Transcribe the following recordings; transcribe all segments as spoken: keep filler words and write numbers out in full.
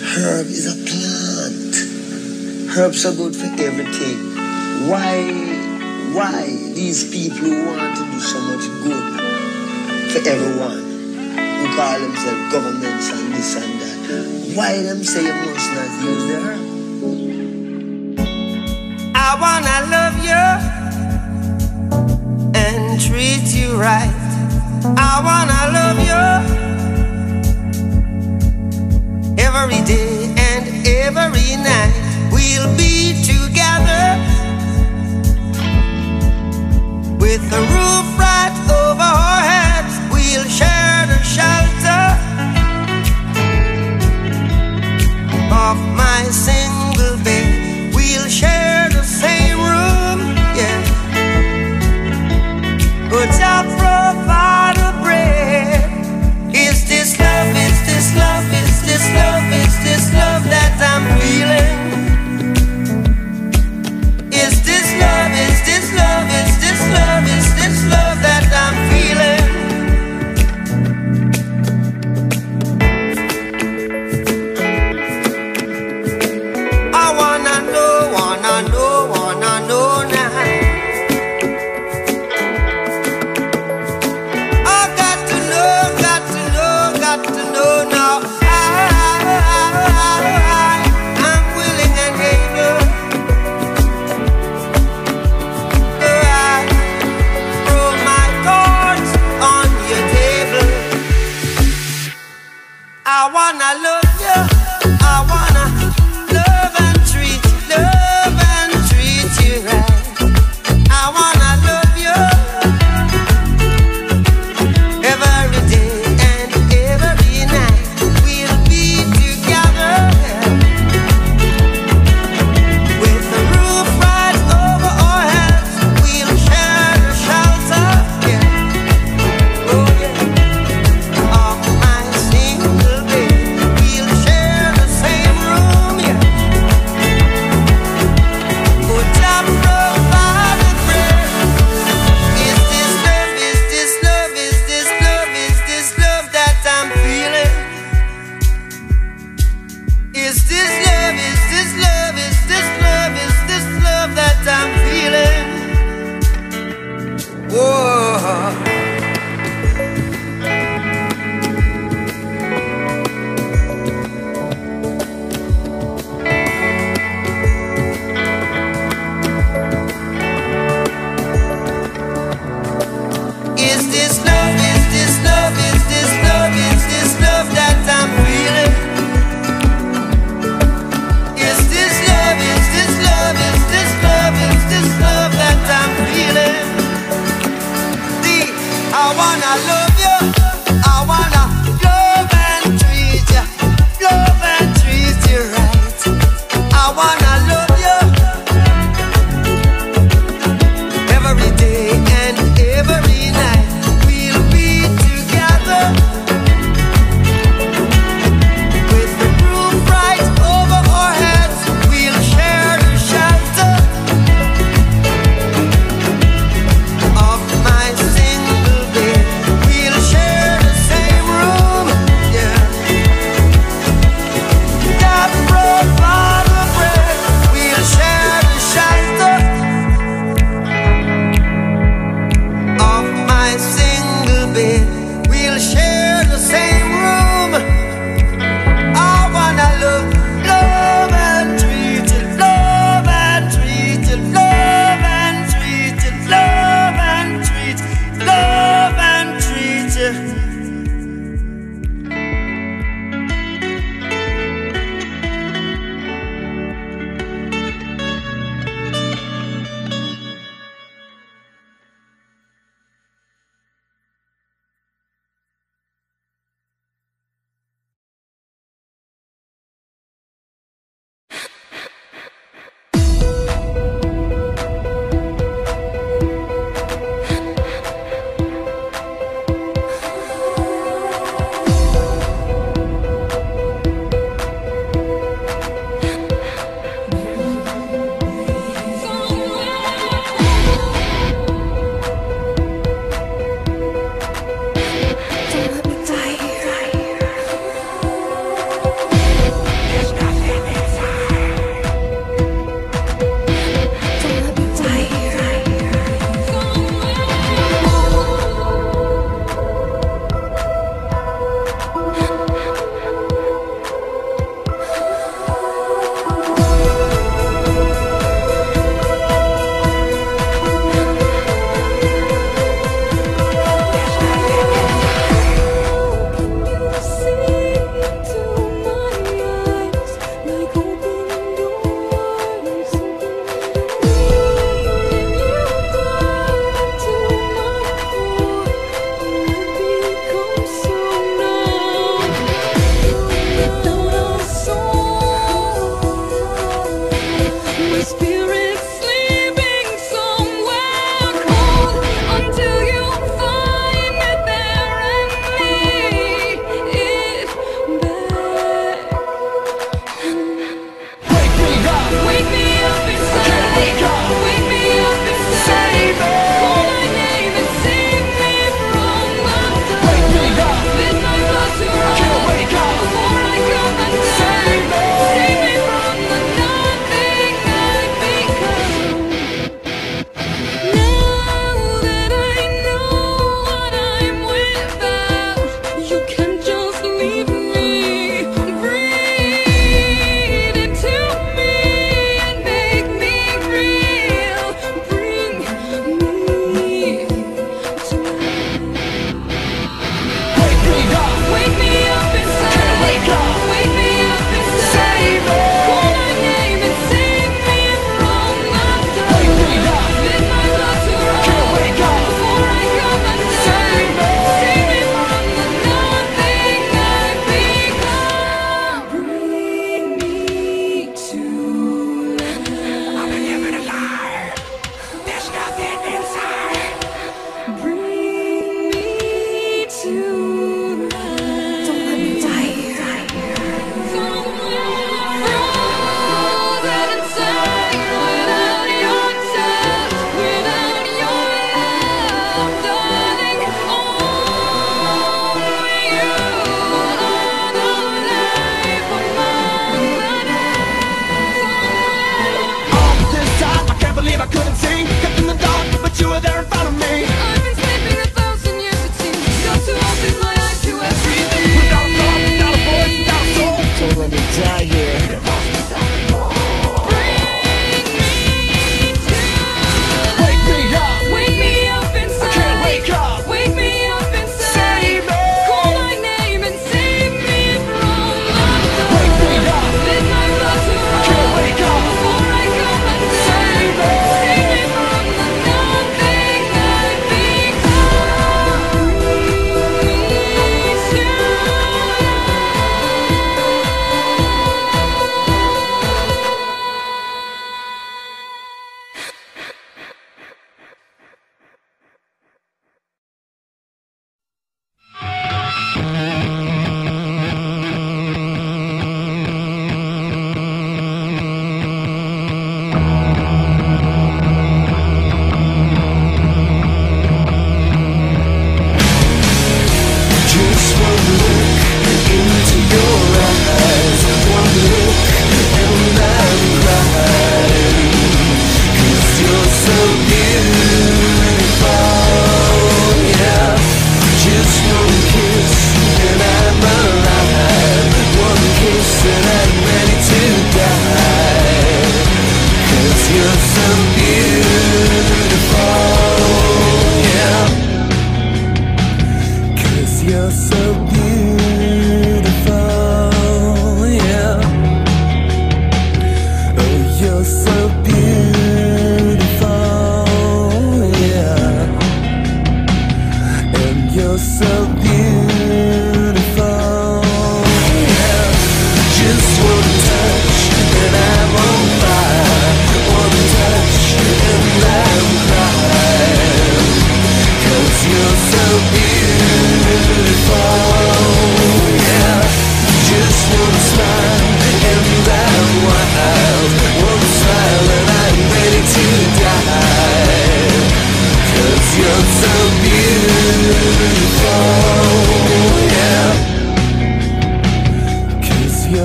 Herb is a plant. Herbs are good for everything. Why, why these people who want to do so much good for everyone, who call themselves governments and this and that, why them say you must not use the herb? I wanna love you and treat you right. I wanna love you every day and every night. We'll be together with the roof right over our heads. We'll share the shelter of my single bed. We'll share the same room, yeah. But I'll provide a bread. Is this love, is this love, is this love, is this love that I'm feeling? Is this love, is this love, is this love, is this love that I'm feeling? I wanna know, wanna know, wanna know now. I got to know, got to know, got to know now. I, I'm willing and able. So I throw my cards on your table. I wanna love you. I wanna love and treat, love and treat you right. I wanna love you every day and every night. We'll be together with the roof right over our heads. We'll share the shelter, yeah. Oh yeah, of my single bed. We'll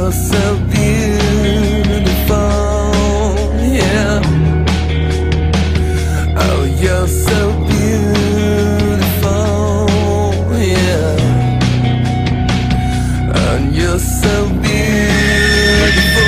you're so beautiful, yeah. Oh, you're so beautiful, yeah. And you're so beautiful.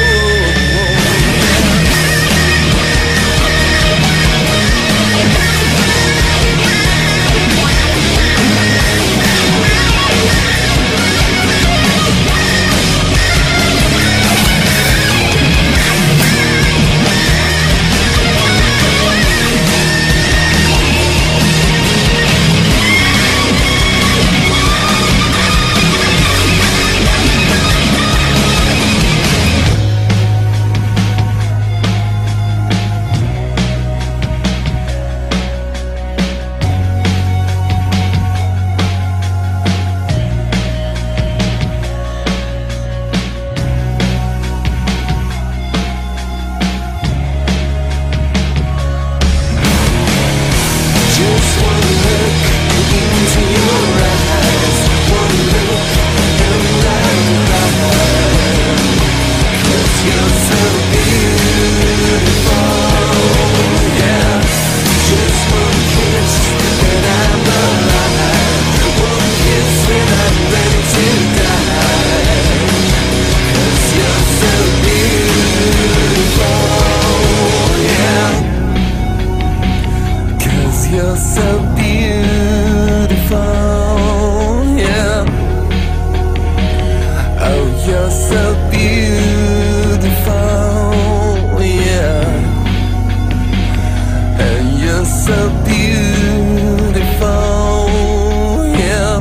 You're so beautiful, yeah. Oh, you're so beautiful, yeah. And you're so beautiful, yeah.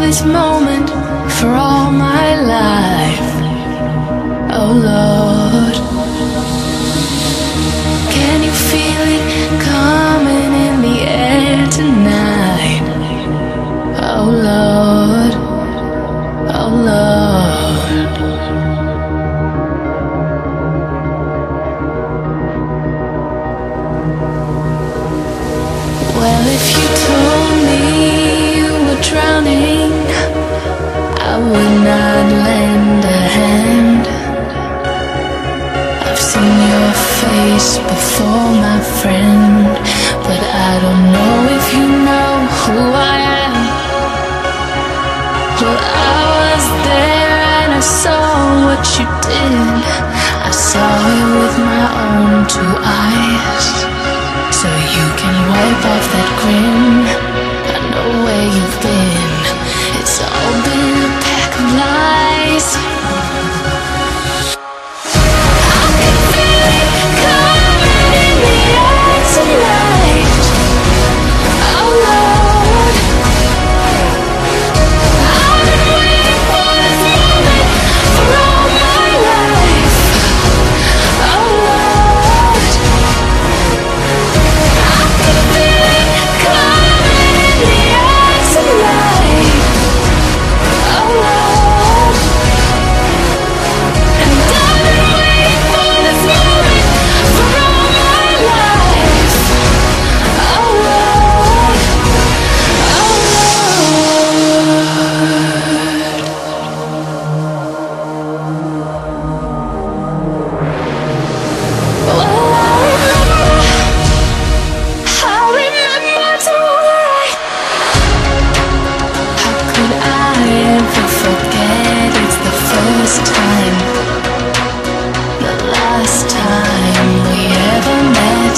this moment for all my life. Oh Lord, can you feel it coming in the air tonight? Oh Lord, oh Lord. Well, if you told me you were drowning, I would not lend a hand. I've seen your face before, my friend, but I don't know if you know who I am. Well, I was there and I saw what you did. I saw it with my own two eyes. So you can wipe off that grin. I know where you've been. It's all been a pack of lies. I can feel it coming in the air tonight. Oh Lord, I've been waiting for this moment for all my life. Oh Lord, I can feel it coming in the air tonight. Oh Lord, and I've been waiting for this moment for all my life. Oh Lord, oh Lord. Well, I remember, I remember the way. How could I ever forget? It's the first time, the last time we ever met.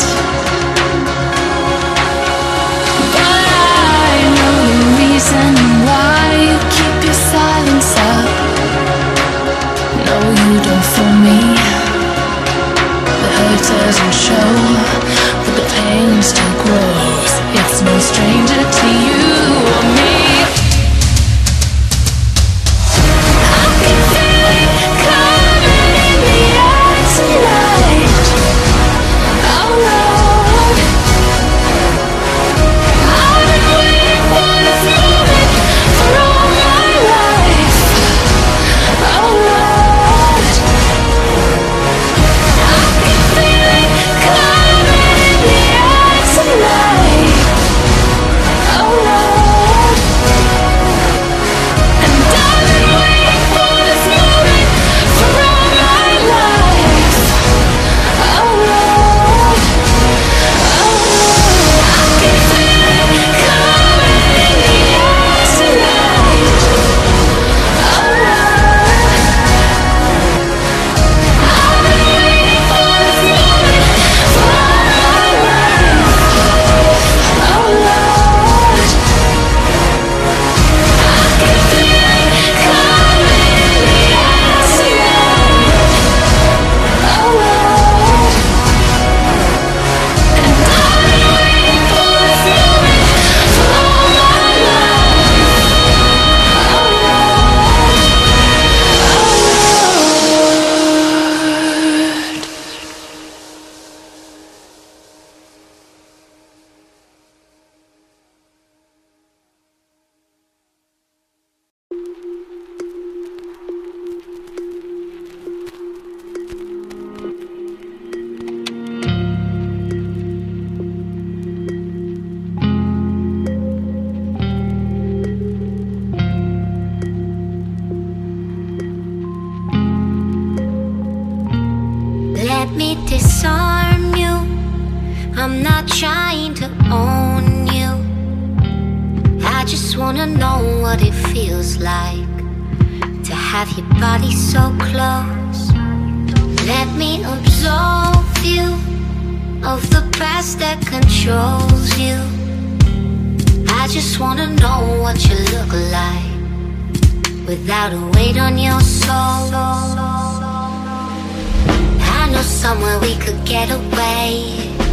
But I know the reason why you keep your silence up. No, you don't fool me. The hurt doesn't show, but the pain still grows. It's no stranger to you or me. I can feel it coming in the air tonight. Oh Lord, I've been waiting for this moment for all my life. Oh Lord, I can feel it coming in the air tonight. Oh Lord, and I've been waiting for this moment for all my life. Oh Lord, oh Lord, I can feel it coming in the air tonight. Oh Lord, I've been waiting for this moment for all my life. Oh Lord, I can feel it coming in the air tonight. Oh Lord, and I've been waiting for this moment for all my life. Oh Lord, oh Lord. Let me disarm you. I'm not trying to own you. I just wanna know what it feels like to have your body so close. Let me absolve you of the past that controls you. I just wanna know what you look like without a weight on your soul. I know somewhere we could get away.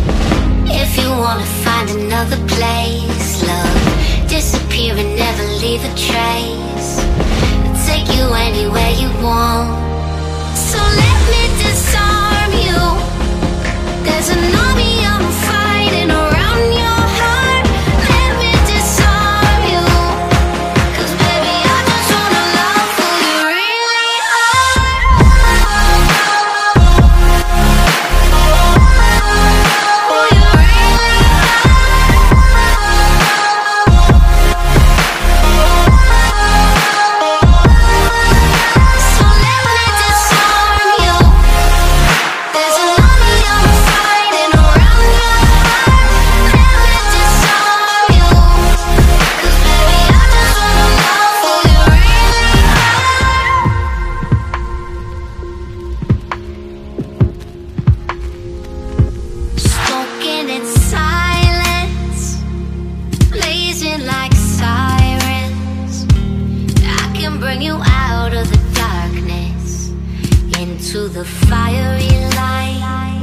If you wanna find another place, love, disappear and never leave leave a trace. Take you anywhere you want. So let me disarm you. There's an army I'm fighting around your heart. Let me disarm you. 'Cause baby, I just wanna love who you really are. Who you really So let me disarm you. There's an army I'm fighting around your heart. Let me disarm you. 'Cause baby, I just wanna love who you really are. Smoking in silence, blazing like sirens. I can bring you out of the darkness into the fiery light.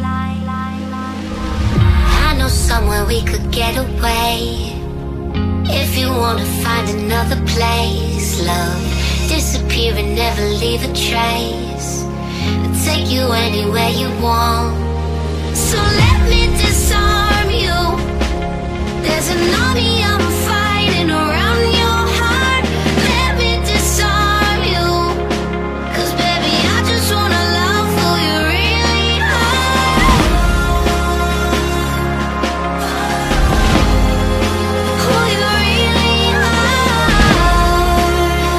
I know somewhere we could get away. If you wanna find another place, love, disappear and never leave a trace. I'll take you anywhere you want. So let me disarm you. There's an army I'm fighting around your heart. Let me disarm you. 'Cause baby, I just wanna love who you really are. Who you really are.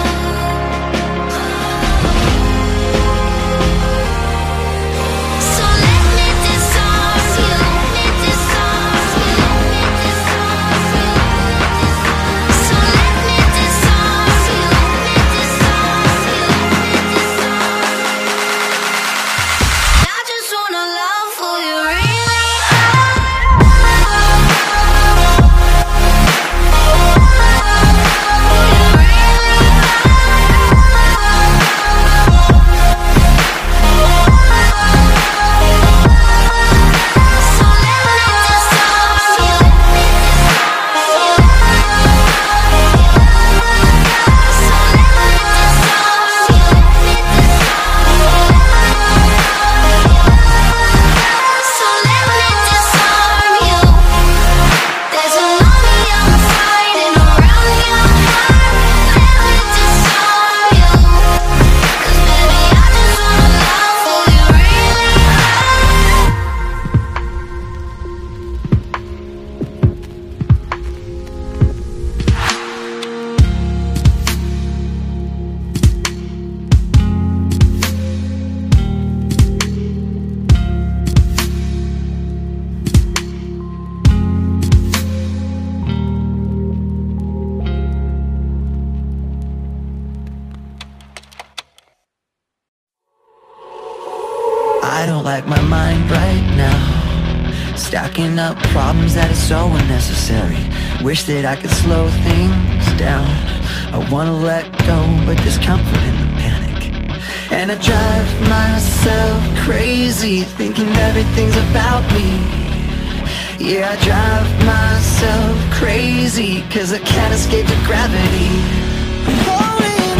So let me disarm you. Let me disarm you. Let me disarm you. So let me disarm you. Let me disarm you. Let me disarm. I just wanna love who you really So let me disarm you. Let me disarm you. So let me disarm you. Let me So let me disarm you. There's an army I'm fighting around your heart. Let me disarm you. 'Cause baby, I just wanna love who you really are. I don't like my mind right now. Stacking up problems that are so unnecessary. Wish that I could slow things down. I wanna let go, but there's comfort in the panic. And I drive myself crazy, thinking everything's about me. Yeah, I drive myself crazy, 'cause I can't escape the gravity. I'm holding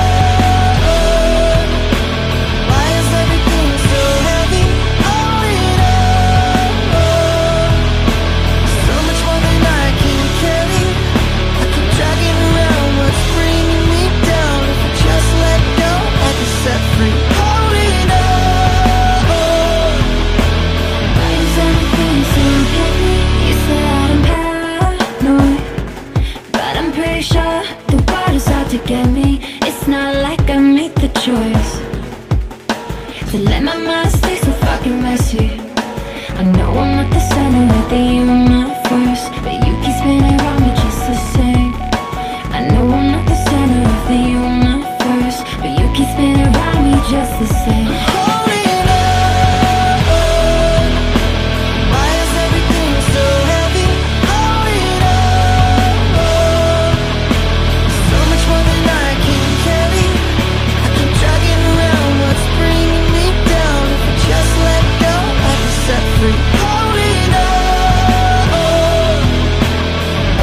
on. Why is everything so heavy? Holding on. So much more than I can carry. I keep dragging around what's bringing me down. If I just let go, I can set free. Holding on. Why is everything so heavy? You said I'm paranoid, but I'm pretty sure the water's out to get me. It's not like I made the choice to let my mind stay so fucking messy. I know I'm not the center of the universe, but you keep spinning around me just the same. I know I'm not the center of the universe, but you keep spinning around me just the same. Holding on. Why is everything so heavy? Holding on. So much more than I can carry. I keep dragging around what's bringing me down. If I just let go, I can set free. Holding on.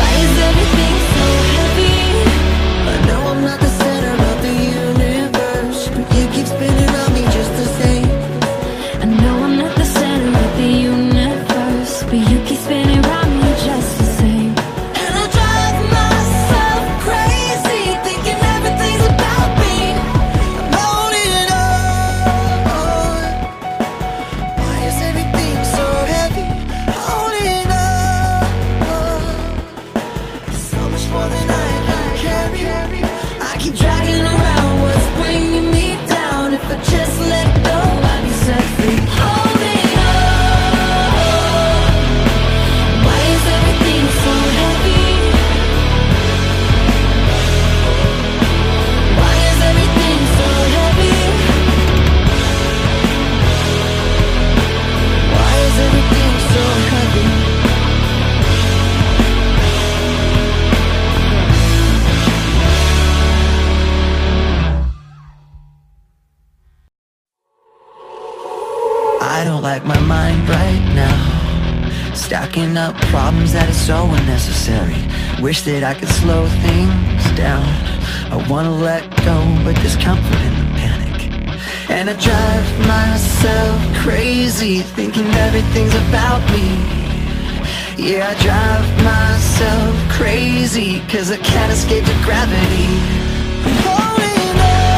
mind right now, stacking up problems that are so unnecessary. Wish that I could slow things down. I wanna let go, but there's comfort in the panic. And I drive myself crazy, thinking everything's about me. Yeah, I drive myself crazy, cause I can't escape the gravity. I'm holding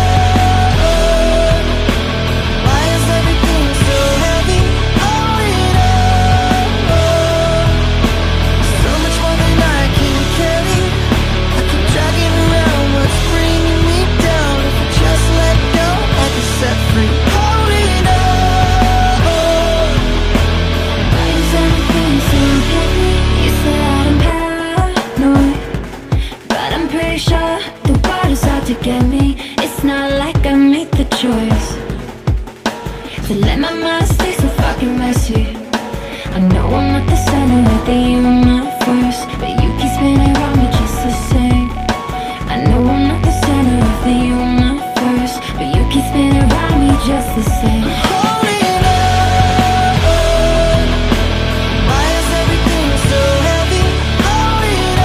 on. Why is everything so heavy? Holding on. So much more than I can carry. I keep dragging around what's bringing me down. If I just let go, I can set free. Holding on. Why is everything so heavy? You said I'm paranoid, but I'm pretty sure the water's out to get me. It's not like I made the choice to let my mind stay so fucking messy. I know I'm not the center of the universe, but you keep spinning around me just the same. I know I'm not the center of the universe, but you keep spinning around me just the same. Holding on. Why is everything so heavy? Holding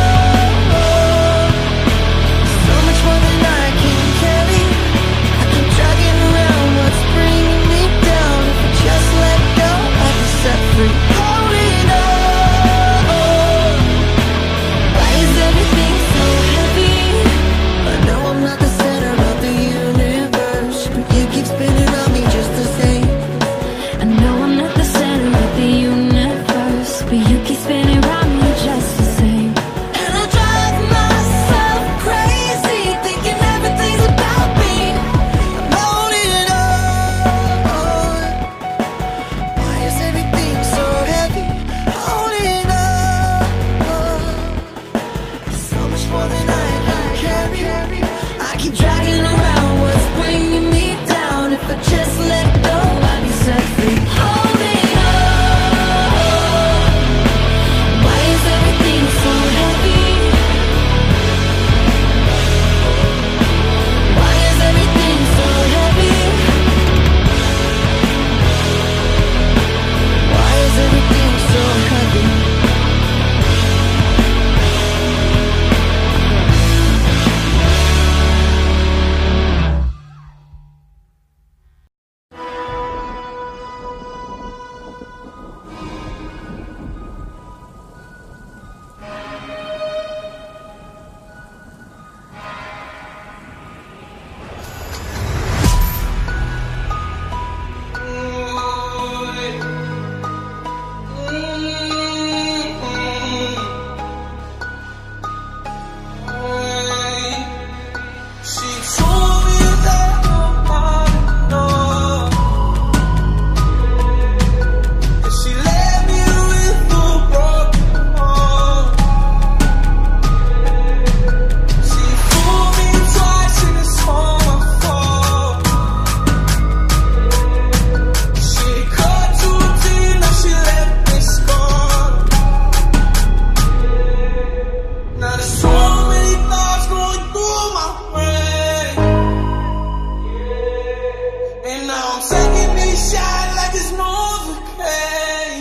on. So much more than I can carry. I keep dragging around what's bringing me down. If I just let go, I can set free. Holding on. Why is everything so heavy? I know I'm not the center of the universe, but you keep spinning around me just the same. I know I'm not the center of the universe, but you keep spinning around me just the same. And I drive myself crazy, thinking everything's about me. I'm holding on. Why is everything so heavy? Holding on. So much more than I can carry. I keep dragging around what's bringing me down. If I just let go, I'll be set free. Holding on. Why is everything so heavy? Why is everything so heavy? Why is everything so heavy? She told me that I'm not enough, and she left me with a broken heart. She fooled me twice and it's all my fault. She cut too deep, now she left me scarred. Now there's so many thoughts going through my brain, and now I'm taking these shots like it's Novocaine.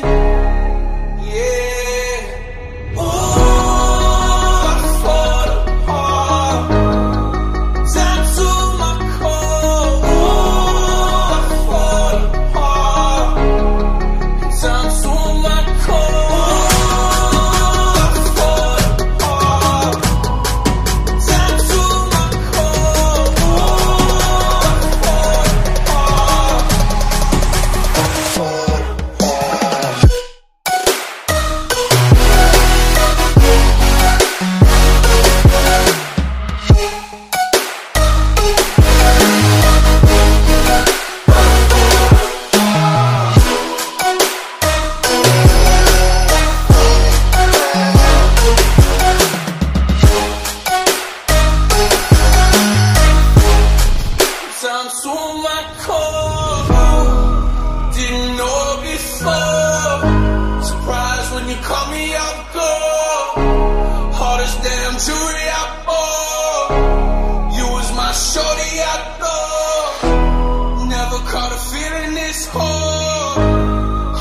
Yeah. Ooh, I fall apart. Down to my core. Ooh, I fall apart. Down to my core. Ooh, I fall apart. Down to my core. Ooh, I fall apart. Down to my core. Didn't know before. Surprised when you call me out, girl. Hardest damn jewelry I bought. You was my shorty I thought. Never caught a feeling this hard.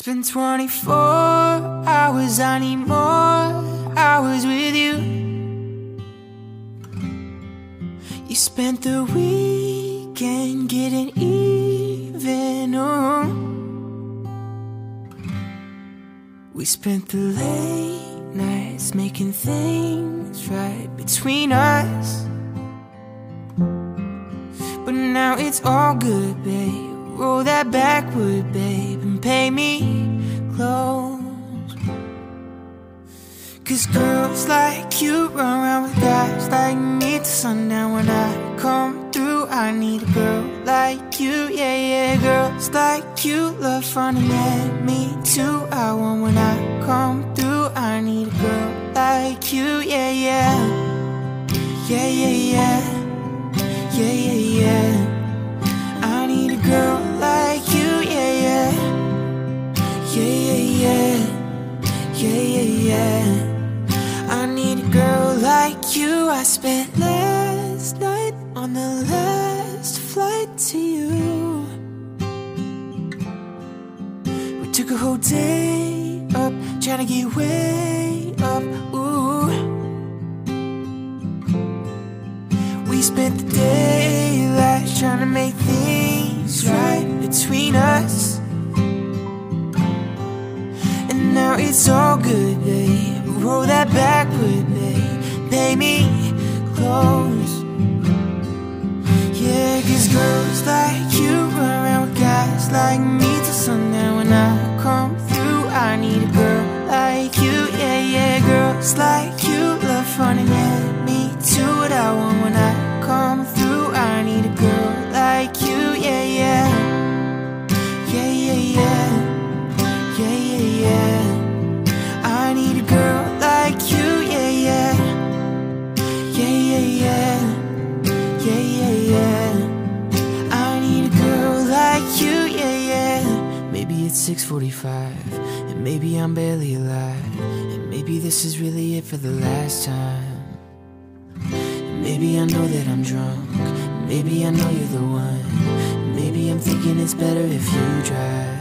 been twenty-four hours, I need more hours with you. You spent the weekend getting even, oh. We spent the late nights making things right between us. But now it's all good, babe. Roll that backward, babe, and pay me close. Cause girls like you run around with guys like me till sundown. When I come through, I need a girl like you, yeah, yeah. Girls like you love fun and yeah, me too. I want when I come through, I need a girl like you, yeah, yeah. Yeah, yeah, yeah. Yeah, yeah, yeah. I need a girl like you, yeah, yeah. Yeah, yeah, yeah. Yeah, yeah, yeah. I need a girl like you. I spent last night on the last flight to you. We took a whole day up, trying to get way up, ooh. We spent the daylight trying to make things right between us. And now it's all good, babe. Roll that backward, babe. Pay me close. Yeah, cause girls like you run around with guys like me till sundown. When I come through, I need a girl like you, yeah, yeah. Girls like you love fun and yeah, me too. What I want when I come through, I need a girl like you, yeah, yeah. Yeah, yeah, yeah. Yeah, yeah, yeah. I need a girl like you, yeah, yeah. Yeah, yeah, yeah. Yeah, yeah, yeah. I need a girl like you, yeah, yeah. Maybe it's six forty-five, and maybe I'm barely alive, and maybe this is really it for the last time. And maybe I know that I'm drunk, maybe I know you're the one. Maybe I'm thinking it's better if you drive.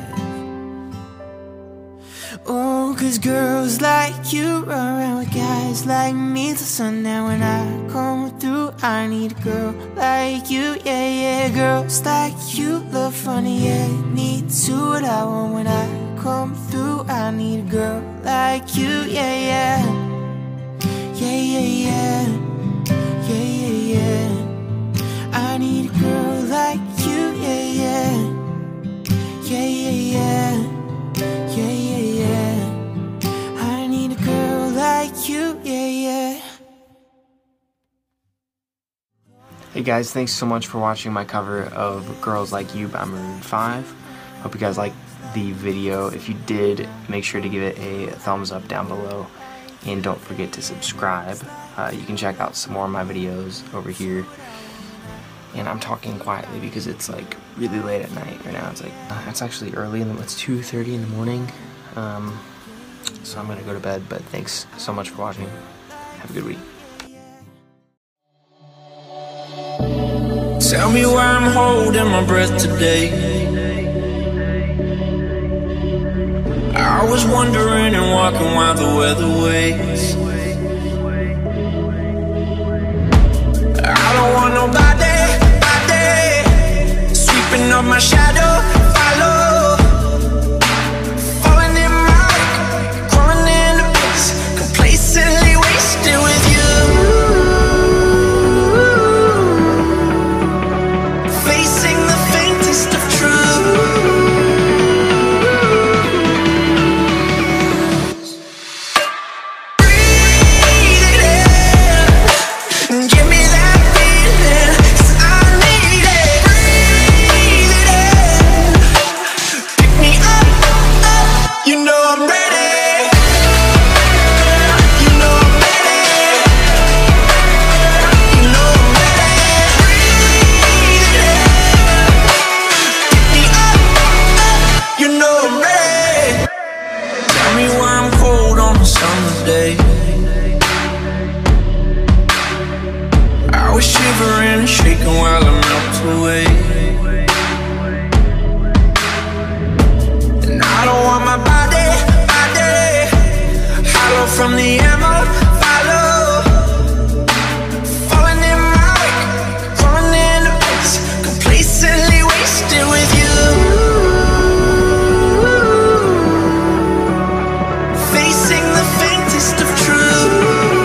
Oh, cause girls like you run around with guys like me till sundown. When I come through, I need a girl like you, yeah, yeah. Girls like you love funny, yeah, me too. What I want when I come through, I need a girl like you, yeah, yeah. Yeah, yeah, yeah. Yeah, yeah, yeah. I need a girl like you, yeah, yeah. Yeah, yeah, yeah. Yeah, yeah, yeah. I need a girl like you, yeah, yeah. Hey guys, thanks so much for watching my cover of Girls Like You by Maroon five. Hope you guys liked the video. If you did, make sure to give it a thumbs up down below. And don't forget to subscribe. Uh, you can check out some more of my videos over here. And I'm talking quietly because it's like really late at night right now. It's like, uh, it's actually early, and it's two thirty in the morning. Um, so I'm gonna go to bed, but thanks so much for watching. Have a good week. Tell me why I'm holding my breath today. I was wondering and walking while the weather waits. I don't want nobody, nobody sweeping up my shadow, follow. Falling in my, crawling in the pits, complacently wasted with you. Facing the faintest of truth. Breathe. the ammo, follow. Falling in my wake, running in the race, complacently wasted with you. Facing the faintest of truth.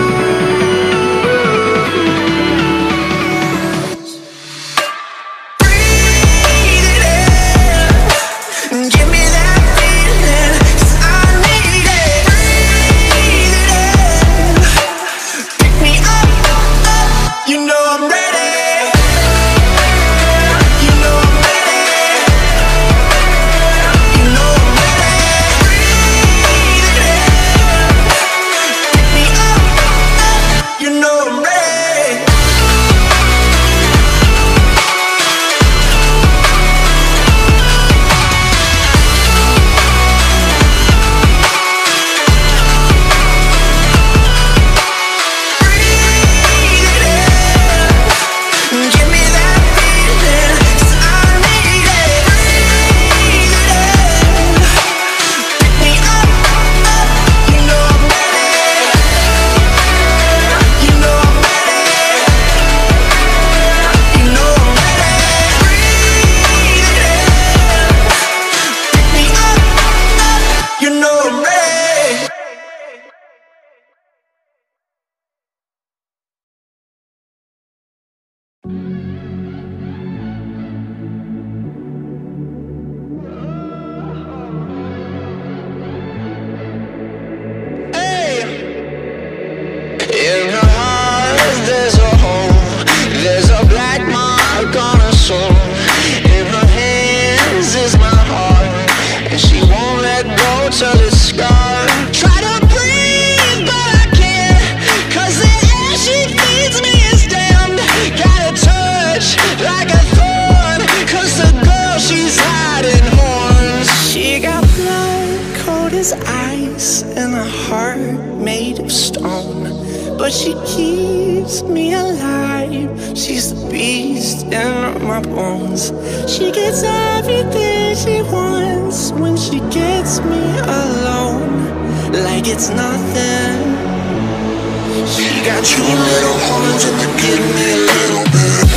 In her heart there's a hole, there's a black mark on her soul. In her hands is my heart, and she won't let go till it's scarred. Try to breathe but I can't, cause the air she feeds me is damned. Got a touch like a thorn, cause the girl she's hiding horns. She got blood cold as ice and a heart made of stone, but she keeps me alive. She's the beast in my bones. She gets everything she wants when she gets me alone, like it's nothing. She got two little horns and they give me a little bit.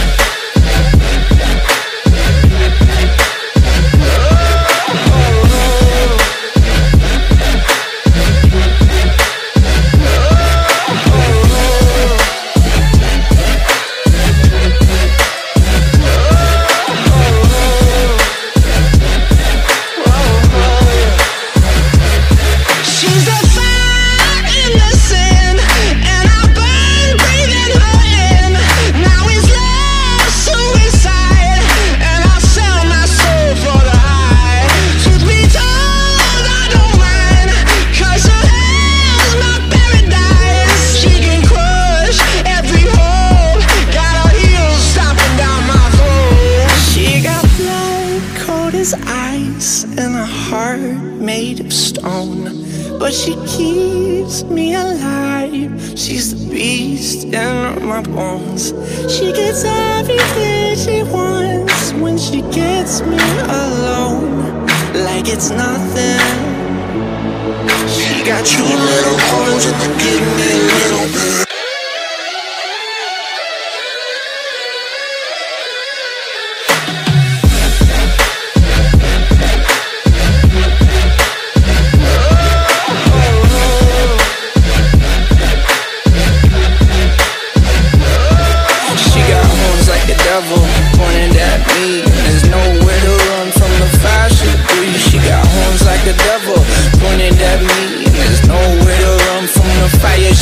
Ice and a heart made of stone, but she keeps me alive. She's the beast in my bones. She gets everything she wants when she gets me alone, like it's nothing. She got two little horns and they give me a little bit. Pointed at me, there's nowhere to run from the fire she breathes. She got horns like the devil pointed at me, there's nowhere to run from the fire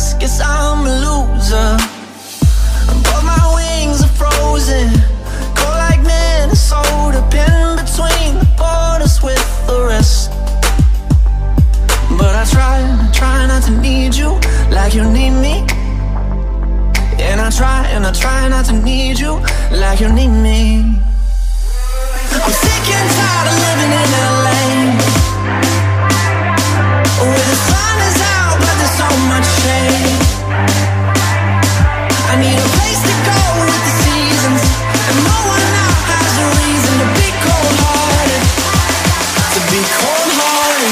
trust, guess I'm a loser. But my wings are frozen, cold like Minnesota, pinned between the borders with the rest. But I try, I try not to need you like you need me. And I try, and I try not to need you like you need me. I'm sick and tired of living in L A, where the sun is out but there's so much shade. I need a place to go with the seasons, and no one now has a reason to be cold-hearted, to be cold-hearted.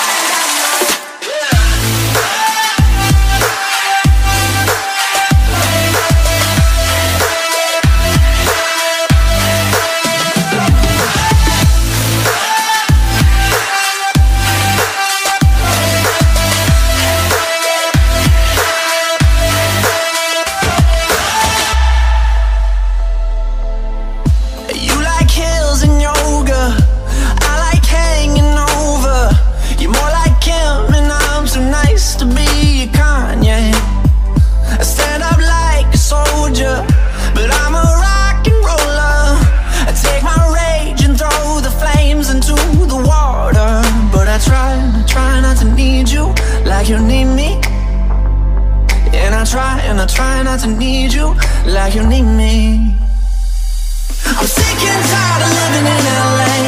You need me, and I try, and I try not to need you like you need me. I'm sick and tired of living in L A,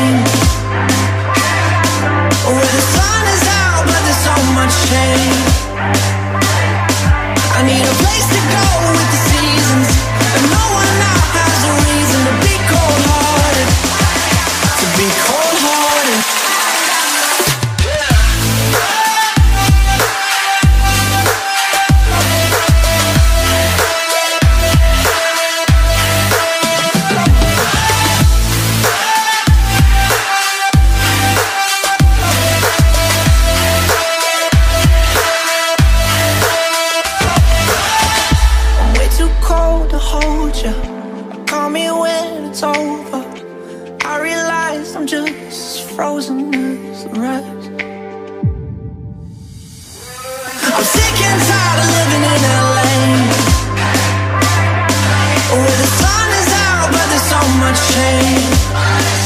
where the sun is out but there's so much shade. I need a place to go with the seasons, and no one now has a reason to be cold-hearted, to be cold-hearted. Call me when it's over. I realize I'm just as frozen as the rest. I'm sick and tired of living in L A, where the sun is out but there's so much shade.